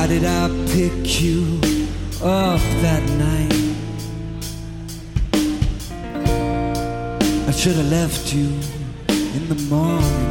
Why did I pick you up that night? I should have left you in the morning.